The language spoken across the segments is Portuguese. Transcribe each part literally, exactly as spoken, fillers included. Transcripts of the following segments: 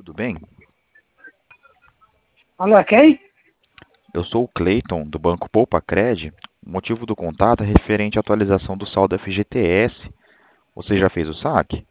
tudo bem? Alô, é quem? Eu sou o Cleiton, do Banco Poupa Cred. O motivo do contato é referente à atualização do saldo F G T S. Você já fez o saque?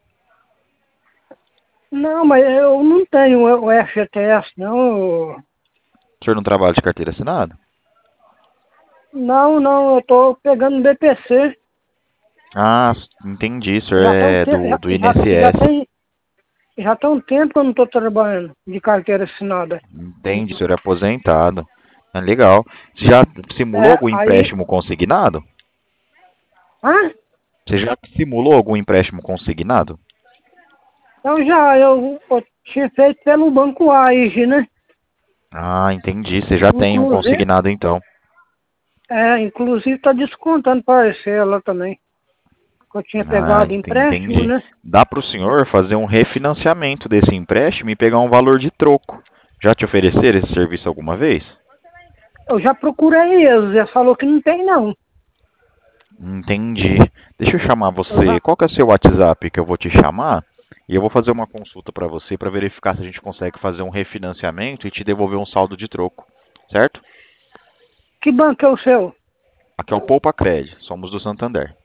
Não, mas eu não tenho o F G T S, não. O senhor não trabalha de carteira assinada? Não, não, eu tô pegando B P C. Ah, entendi. O senhor Já tem um é tempo, do, já, do já, já I N S S. tem, já tem um tempo que eu não tô trabalhando de carteira assinada. Entende, o senhor é aposentado. Ah, legal. Você já simulou É, algum aí. empréstimo consignado? Ah, Você já simulou algum empréstimo consignado? então já, eu, eu tinha feito pelo Banco A I G, né? Ah, entendi. Você já tem um Inclusive, consignado então. é, inclusive tá descontando parcela também. Que eu tinha Ah, pegado ent- empréstimo, entendi. né? Dá para o senhor fazer um refinanciamento desse empréstimo e pegar um valor de troco. Já te ofereceram esse serviço alguma vez? Eu já procurei eles, eles falou que não tem não. Entendi. Deixa eu chamar Eu você. já, Qual que é o seu WhatsApp que eu vou te chamar? E eu vou fazer uma consulta para você para verificar se a gente consegue fazer um refinanciamento e te devolver um saldo de troco. Certo? que banco é o seu? Aqui é o Poupa Cred. Somos do Santander.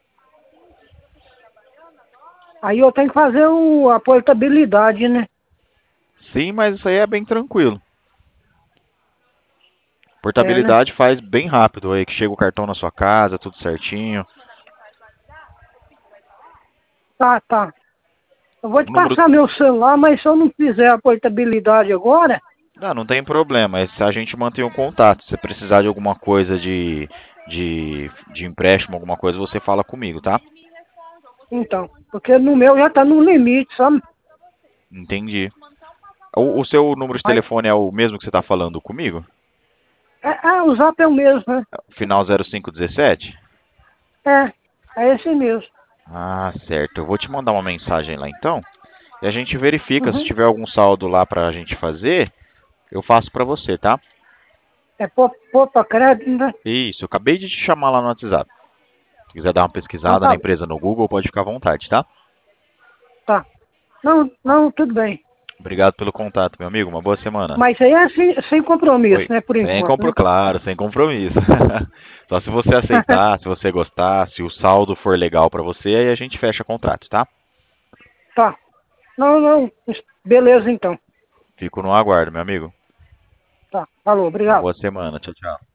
Aí eu tenho que fazer o, a portabilidade, né? Sim, mas isso aí é bem tranquilo. É, né? Portabilidade faz bem rápido aí, que chega o cartão na sua casa, tudo certinho. Tá, tá. Eu vou O te número passar meu celular, mas se eu não fizer a portabilidade agora, Não, não tem problema. É se a gente mantém o contato. Se precisar de alguma coisa de, de, de empréstimo, alguma coisa, você fala comigo, tá? então. Porque no meu já tá no limite, sabe? Entendi. O, o seu número de Aí, telefone é o mesmo que você está falando comigo? é, é, o zap é o mesmo, né? Final zero cinco um sete? É, é esse mesmo. Ah, certo. Eu vou te mandar uma mensagem lá então. E a gente verifica. Se Uhum. tiver algum saldo lá pra gente fazer, eu faço pra você, tá? É pô- poupa crédito, né? Isso, eu acabei de te chamar lá no WhatsApp. Se quiser dar uma Então pesquisada na tá, empresa no Google, pode ficar à vontade, tá? tá. Não, não, tudo bem. Obrigado pelo contato, meu amigo. Uma boa semana. Mas aí é sem, sem compromisso, Oi. né? Por Sem enquanto, compro, né? claro, sem compromisso. Só se você aceitar, se você gostar, se o saldo for legal pra você, aí a gente fecha contrato, tá? Tá. Não, não. Beleza, então. Fico no aguardo, meu amigo. Tá. Falou, Uma obrigado. boa semana. Tchau, tchau.